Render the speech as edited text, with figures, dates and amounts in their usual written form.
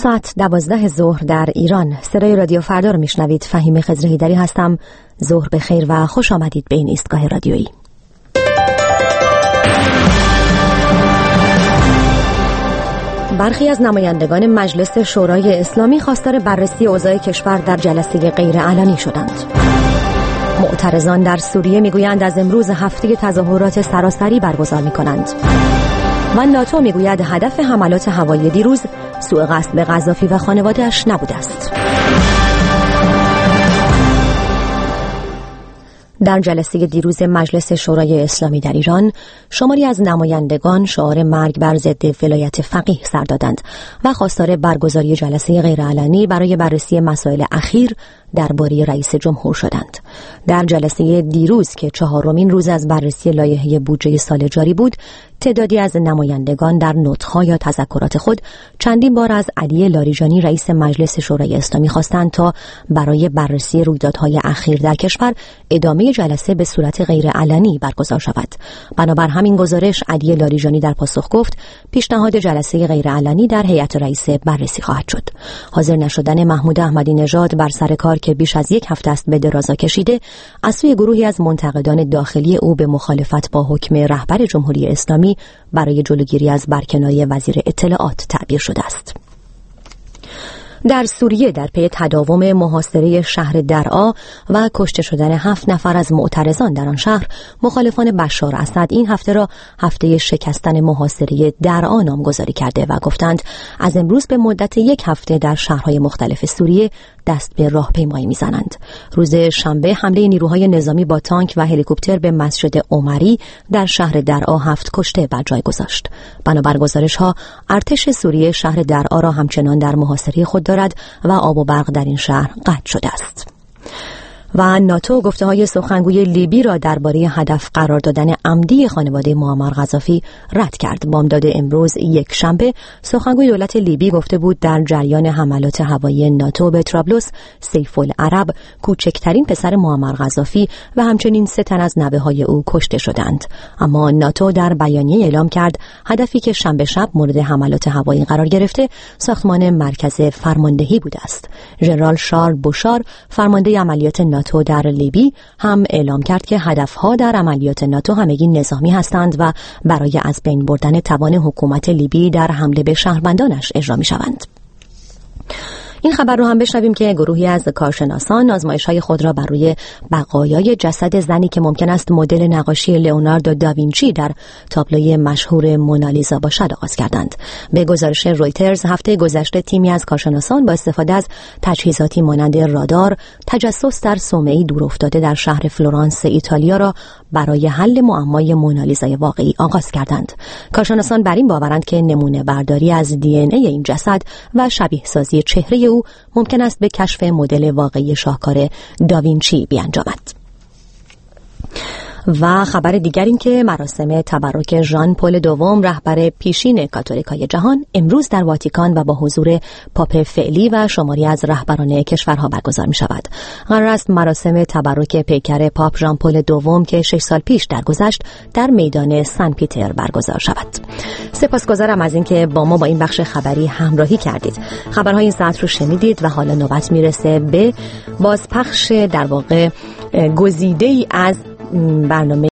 ساعت 12 ظهر در ایران. صدای رادیو فردا رو میشنوید. فهیمه خضرهیدری هستم. ظهر بخیر و خوش آمدید به این ایستگاه رادیویی. برخی از نمایندگان مجلس شورای اسلامی خواستار بررسی اوضاع کشور در جلسه غیرعلنی شدند. معترضان در سوریه میگویند از امروز هفته تظاهرات سراسری برگزار میکنند. و ناتو میگوید هدف حملات هوایی دیروز سوء قصد به قذافی و خانواده‌اش نبوده است. در جلسه دیروز مجلس شورای اسلامی در ایران، شماری از نمایندگان شعار مرگ بر ضد ولایت فقیه سر دادند و خواستار برگزاری جلسه غیرعلنی برای بررسی مسائل اخیر درباره رئیس جمهور شدند. در جلسه دیروز که چهارمین روز از بررسی لایحه بودجه سال جاری بود، تعدادی از نمایندگان در نطق‌ها یا تذکرات خود چندین بار از علی لاریجانی رئیس مجلس شورای اسلامی خواستند تا برای بررسی رویدادهای اخیر در کشور ادامه جلسه به صورت غیرعلنی برگزار شود. بنابر همین گزارش علی لاریجانی در پاسخ گفت پیشنهاد جلسه غیرعلنی در هیئت رئیسه بررسی خواهد شد. حاضر نشدن محمود احمدی نژاد بر سر کار که بیش از یک هفته است به درازا کشیده، از سوی گروهی از منتقدان داخلی او به مخالفت با حکم رهبر جمهوری اسلامی برای جلوگیری از برکناری وزیر اطلاعات تعبیر شده است. در سوریه در پی تداوم محاصره شهر درعا و کشته شدن 7 نفر از معترضان در آن شهر، مخالفان بشار اسد این هفته را هفته شکستن محاصره درعا نامگذاری کرده و گفتند از امروز به مدت یک هفته در شهرهای مختلف سوریه دست به راهپیمایی میزنند. روز شنبه حمله نیروهای نظامی با تانک و هلیکوپتر به مسجد عمری در شهر درعا 7 کشته بر جای گذاشت. بنابر گزارش‌ها ارتش سوریه شهر درعا را همچنان در محاصره خود دارد و آب و برق در این شهر قطع شده است. و ناتو گفته‌های سخنگوی لیبی را درباره هدف قرار دادن عمدی خانواده معمر قذافی رد کرد. بامداد امروز یک شنبه سخنگوی دولت لیبی گفته بود در جریان حملات هوایی ناتو به طرابلس، سیف العرب کوچکترین پسر معمر قذافی و همچنین 3 تن از نوه‌های او کشته شدند. اما ناتو در بیانیه اعلام کرد هدفی که شنبه شب مورد حملات هوایی قرار گرفته ساختمان مرکز فرماندهی بوده است. ژنرال شارل بوشار فرمانده عملیات ناتو در لیبی هم اعلام کرد که هدفها در عملیات ناتو همگی نظامی هستند و برای از بین بردن توان حکومت لیبی در حمله به شهروندانش اجرا می شوند. این خبر رو هم بشنویم که گروهی از کارشناسان آزمایش‌های خود را بر روی بقایای جسد زنی که ممکن است مدل نقاشی لئوناردو داوینچی در تابلوی مشهور مونالیزا باشد آغاز کردند. به گزارش رویترز هفته گذشته تیمی از کارشناسان با استفاده از تجهیزاتی مانند رادار تجسس در صومعه‌ای دورافتاده در شهر فلورانس ایتالیا را برای حل معمای مونالیزای واقعی آغاز کردند. کارشناسان بر این باورند که نمونه برداری از دی ان ای این جسد و شبیه سازی چهره او ممکن است به کشف مدل واقعی شاهکار داوینچی بیانجامد. و خبر دیگر این که مراسم تبرک ژان پل دوم رهبر پیشین کاتولیکای جهان امروز در واتیکان و با حضور پاپ فعلی و شماری از رهبران کشورها برگزار می شود. قرار است مراسم تبرک پیکر پاپ ژان پل دوم که 6 سال پیش درگذشت در میدان سن پیتر برگزار شود. سپاسگزارم از اینکه با ما با این بخش خبری همراهی کردید. خبرهای این ساعت رو شنیدید و حالا نوبت میرسه به بازپخش در واقع گزیده‌ای از برنامه